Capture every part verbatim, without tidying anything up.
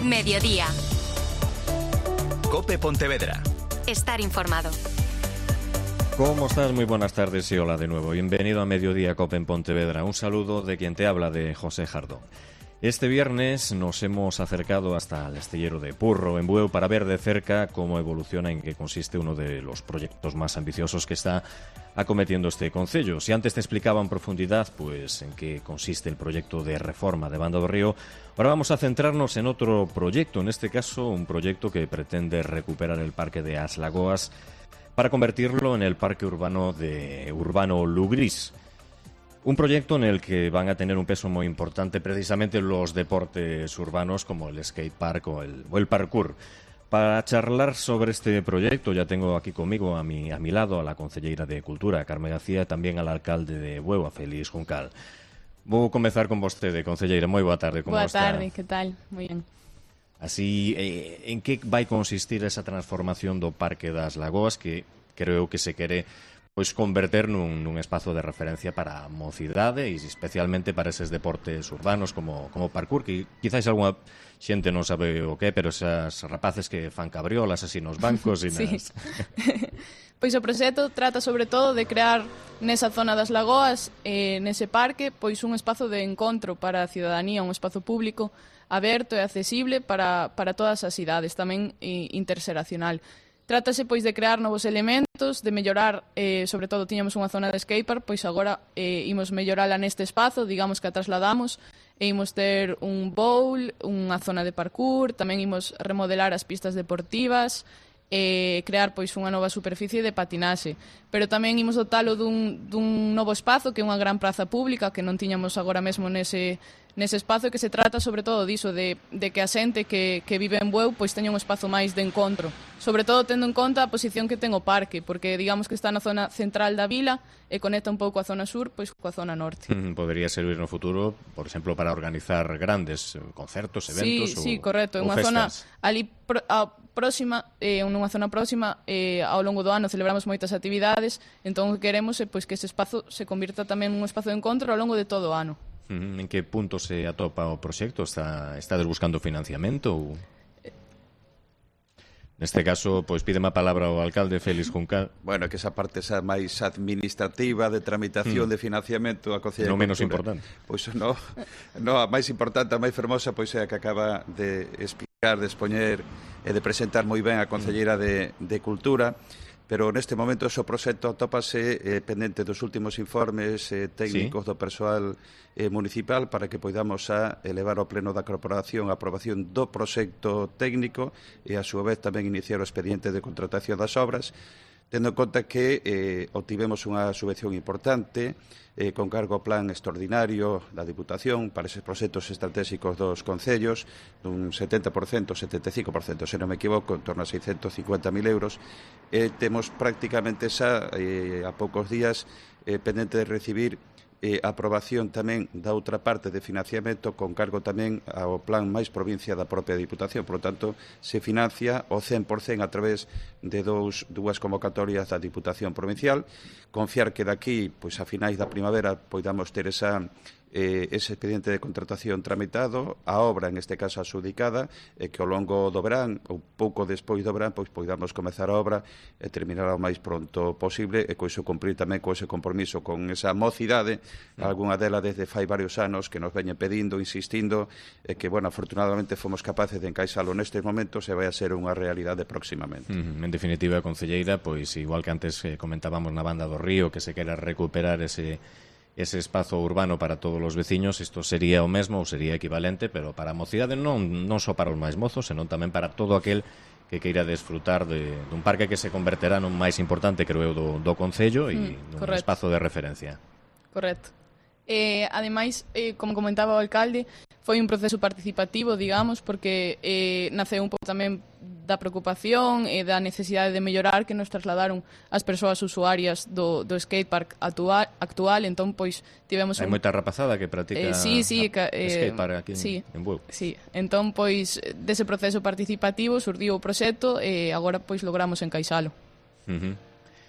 Mediodía. COPE Pontevedra. Estar informado. ¿Cómo estás? Muy buenas tardes y hola de nuevo. Bienvenido a Mediodía COPE en Pontevedra. Un saludo de quien te habla, de José Jardón. Este viernes nos hemos acercado hasta el astillero de Purro, en Bueu, para ver de cerca cómo evoluciona, en qué consiste uno de los proyectos más ambiciosos que está acometiendo este concello. Si antes te explicaba en profundidad pues en qué consiste el proyecto de reforma de Banda do Río, ahora vamos a centrarnos en otro proyecto, en este caso un proyecto que pretende recuperar el parque de As Lagoas para convertirlo en el parque urbano de Urbano Lugrís. Un proyecto en el que van a tener un peso muy importante precisamente los deportes urbanos como el skatepark o el, o el parkour. Para charlar sobre este proyecto ya tengo aquí conmigo a mi, a mi lado a la concelleira de Cultura, Carmen García, e tamén al alcalde de Bueu, a Félix Juncal. Vou comezar con vostede, concelleira. Moi boa tarde, como boa está? Boa tarde, que tal? Moi ben. Así, eh, en que vai consistir esa transformación do Parque das Lagoas que creo que se quere pois converter nun, nun espazo de referencia para a mocidade e especialmente para eses deportes urbanos como, como parkour, que quizáis algunha xente non sabe o que, pero esas rapaces que fan cabriolas así nos bancos e nas... Sí. Pois o proxecto trata sobre todo de crear nesa zona das lagoas, eh, nese parque, pois un espazo de encontro para a cidadanía, un espazo público aberto e accesible para, para todas as idades, tamén eh, interseracional. Trátase pois de crear novos elementos, de mellorar, eh, sobre todo tiñamos unha zona de skatepark, pois agora eh, imos mellorala neste espazo, digamos que a trasladamos, e imos ter un bowl, unha zona de parkour, tamén imos remodelar as pistas deportivas, e crear pois unha nova superficie de patinaxe, pero tamén imos dotalo dun, dun novo espazo que é unha gran praza pública que non tiñamos agora mesmo nese, nese espazo, que se trata sobre todo diso, de, de que a xente que, que vive en Bueu pois teña un espazo máis de encontro, sobre todo tendo en conta a posición que ten o parque, porque digamos que está na zona central da vila e conecta un pouco a zona sur pois coa zona norte. Mm, podría servir no futuro, por exemplo, para organizar grandes concertos, eventos. Sí, sí, ou, correcto, é unha zona ali pro, a, próxima, eh, nunha zona próxima, eh, ao longo do ano celebramos moitas actividades, entón o que queremos é pois, que ese espazo se convirta tamén nun espazo de encontro ao longo de todo o ano. En que punto se atopa o proxecto? Está, estades buscando financiamento? Ou... Neste caso, pois pídeme a palabra o alcalde Félix Juncal. Bueno, que esa parte xa máis administrativa de tramitación mm. de financiamento a Concellería non menos importante. Pois no, no, a máis importante, a máis fermosa, pois é a que acaba de explicar, de expoñer e de presentar moi ben a Concelleira de, de Cultura. Pero neste momento o proxecto atópase eh, pendente dos últimos informes eh, técnicos ¿Sí? do persoal eh, municipal para que poidamos a elevar ao pleno da corporación a aprobación do proxecto técnico e a súa vez tamén iniciar o expediente de contratación das obras, tendo en conta que eh, obtivemos unha subvención importante eh, con cargo ao plan extraordinario da Diputación para eses proxectos estratégicos dos concellos dun setenta por cento, setenta e cinco por cento, se non me equivoco, en torno a seiscentos cincuenta mil euros. Eh, temos prácticamente xa eh, a poucos días eh, pendente de recibir eh, a aprobación tamén da outra parte de financiamento con cargo tamén ao plan máis provincia da propia Diputación. Por lo tanto, se financia o cen por cento a través de dous, dúas convocatorias da Diputación Provincial. Confiar que daqui, pois a finais da primavera, poidamos ter esa eh, ese expediente de contratación tramitado, a obra, en este caso, adxudicada, e que ao longo do verán, ou pouco despois do verán, pois poidamos comezar a obra e terminar o máis pronto posible, e co iso cumprir tamén co ese compromiso con esa mocidade, algunha dela desde fai varios anos que nos veñen pedindo, insistindo, e que, bueno, afortunadamente fomos capaces de encaixalo nestes momentos e vai a ser unha realidade próximamente. Mm, en definitiva, concelleira, pois igual que antes eh, comentábamos na Banda do Río, que se quera recuperar ese ese espazo urbano para todos os veciños, isto sería o mesmo ou sería equivalente, pero para a mocidade non, non só para os máis mozos, senón tamén para todo aquel que queira desfrutar de, dun parque que se converterá nun máis importante, creo eu, do, do concello e mm, nun espazo de referencia. Correcto. Eh, ademais, eh, como comentaba o alcalde, foi un proceso participativo, digamos, porque eh, naceu un pouco tamén da preocupación e da necesidade de mellorar que nos trasladaron as persoas usuarias do, do skatepark actual, actual, entón, pois, tivemos un... Hai moita rapazada que practica eh, sí, sí, ca, eh, skatepark aquí sí, en Bueu. Sí, entón, pois, dese proceso participativo surdiu o proxecto e agora, pois, logramos encaixalo. Uh -huh.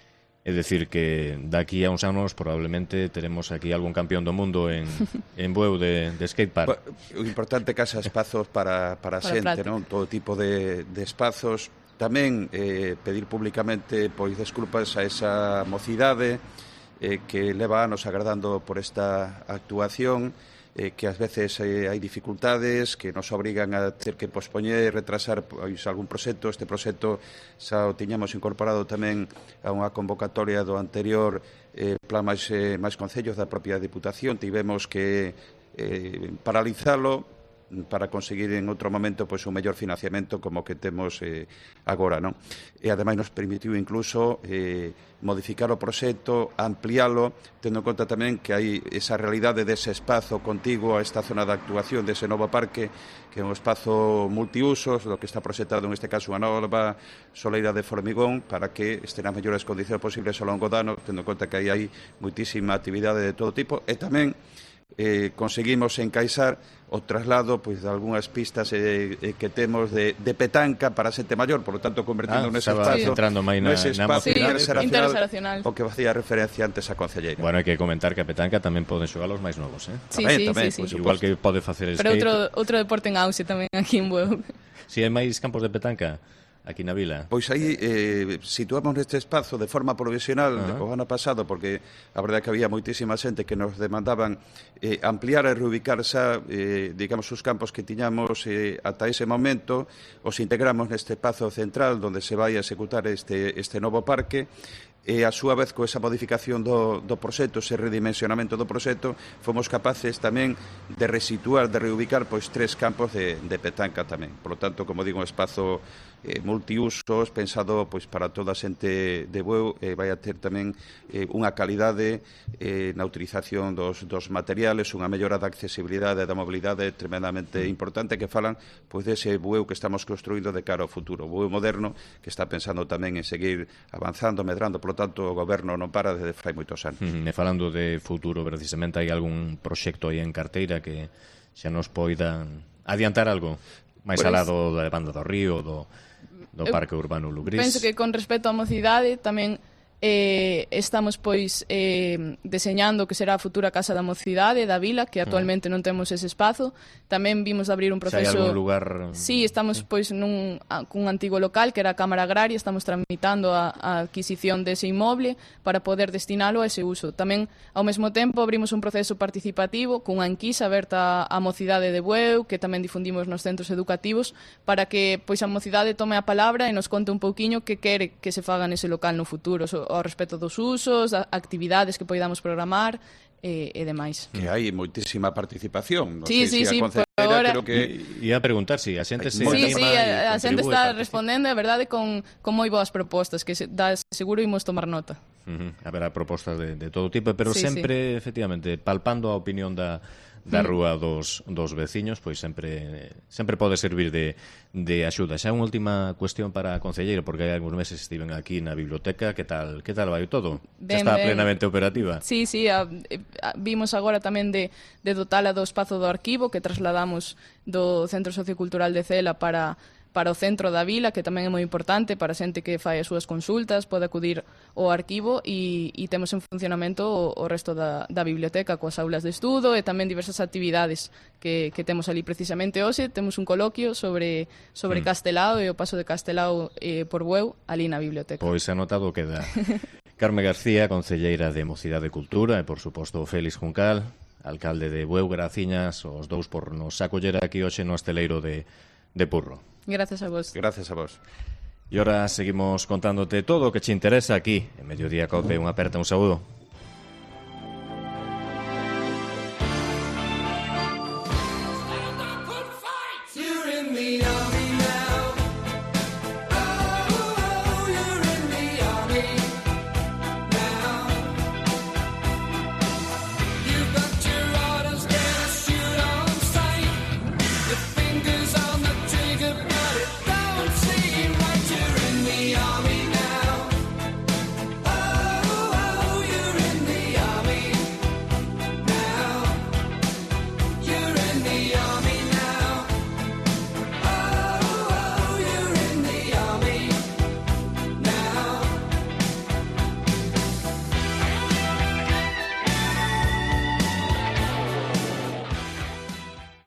É dicir que daqui a uns anos probablemente teremos aquí algún campeón do mundo en, en Bueu de, de skatepark. O importante é que haxa espazos para, para a xente, non? Todo tipo de, de espazos. Tamén eh, pedir públicamente pois desculpas a esa mocidade eh, que leva anos agardando por esta actuación, eh, que ás veces eh, hai dificultades que nos obrigan a ter que pospoñer e retrasar pois, algún proxecto. Este proxecto xa o tiñamos incorporado tamén a unha convocatoria do anterior eh, plan máis, eh, máis concellos da propia Diputación. Tivemos que eh, paralizalo para conseguir en outro momento pois un mellor financiamento como que temos eh, agora, non? E ademais nos permitiu incluso eh, modificar o proxecto, ampliálo, tendo en conta tamén que hai esa realidade dese espazo contiguo a esta zona de actuación dese novo parque, que é un espazo multiusos, do que está proxectado en este caso unha nova soleira de formigón para que estén as mellores condicións posibles ao longo do ano, tendo en conta que aí hai moitísima actividade de todo tipo, e tamén eh, conseguimos encaixar o traslado pois, de algunhas pistas eh, eh, que temos de, de petanca para a xente maior, por lo tanto convertindo ah, nese espazo, sí. entrando máis na, nese na espazo sí, interxeracional, o que facía referencia antes a concelleira. Bueno, hai que comentar que a petanca tamén poden xogar os máis novos, eh? Sí, tamén, sí, tamén, sí, pues, sí. Igual que pode facer skate. Pero outro, outro deporte en auxe tamén aquí en Bueu. Si hai máis campos de petanca aquí na vila. Pois aí eh, situamos neste espazo de forma provisional uh-huh. o ano pasado, porque a verdade é que había moitísima xente que nos demandaban eh, ampliar e reubicar xa, eh, digamos, os campos que tiñamos eh, ata ese momento, os integramos neste espazo central onde se vai a executar este, este novo parque, e a súa vez co esa modificación do, do proxecto, ese redimensionamento do proxecto, fomos capaces tamén de resituar, de reubicar pois tres campos de, de petanca tamén. Por lo tanto, como digo, un espazo eh, multiusos, pensado pois para toda a xente de Bueu, eh, vai a ter tamén eh, unha calidade eh, na utilización dos, dos materiales, unha mellora da accesibilidade e da mobilidade tremendamente importante, que falan pois dese Bueu que estamos construindo de cara ao futuro, o Bueu moderno que está pensando tamén en seguir avanzando, medrando. Por lo tanto, o goberno non para desde fai moitos anos. Mm, e falando de futuro, precisamente, hai algún proxecto aí en carteira que xa nos poidan adiantar algo máis pues, alado da banda do Río, do, do Parque Urbano Lugrís? Penso que con respecto á mocidade tamén eh, estamos pois eh, deseñando que será a futura Casa da Mocidade da Vila, que actualmente non temos ese espazo. Tamén vimos de abrir un proceso... Se hai algún lugar... Sí, estamos pois nun a, cun antigo local que era a Cámara Agraria, estamos tramitando a, a adquisición dese inmoble para poder destinalo a ese uso. Tamén, ao mesmo tempo, abrimos un proceso participativo cunha enquisa aberta á mocidade de Bueu, que tamén difundimos nos centros educativos, para que pois a mocidade tome a palabra e nos conte un pouquiño que quere que se faga nese local no futuro, so, ao respecto dos usos, actividades que poidamos programar e, e demais. Que hai moitísima participación. Non sí, sei sí, se sí, a concelleira ahora... creo que... Ia a preguntar si sí, a xente se Sí, sí, a, a xente está participa. respondendo, é verdade, con, con moi boas propostas, que se, da, seguro imos tomar nota. Uh -huh. Haberá propostas de, de todo tipo, pero sí, sempre, sí. efectivamente, palpando a opinión da, da rúa dos, dos veciños, pois sempre sempre pode servir de, de axuda. Xa unha última cuestión para a concelleira, porque hai algúns meses estiven aquí na biblioteca. Que tal, que tal vai todo? Ben, Xa está ben. plenamente operativa? Sí, sí, a, a, vimos agora tamén de, de dotala do espazo do arquivo, que trasladamos do Centro Sociocultural de Cela para... para o centro da vila, que tamén é moi importante para a xente que fai as súas consultas, pode acudir ao arquivo, e, e temos en funcionamento o, o resto da, da biblioteca coas aulas de estudo e tamén diversas actividades que, que temos ali. Precisamente hoxe temos un coloquio sobre, sobre mm. Castelao e o paso de Castelao eh, por Bueu ali na biblioteca. Pois anotado queda. Carme García, concelleira de Mocidade e Cultura, e por suposto Félix Juncal, alcalde de Bueu. Graciñas os dous por nos acoller aquí hoxe no esteleiro de, de Purro. Gracias a vos. Gracias a vos. E ahora seguimos contándote todo o que te interesa aquí en Mediodía Cope. Unha aperta, un saúdo.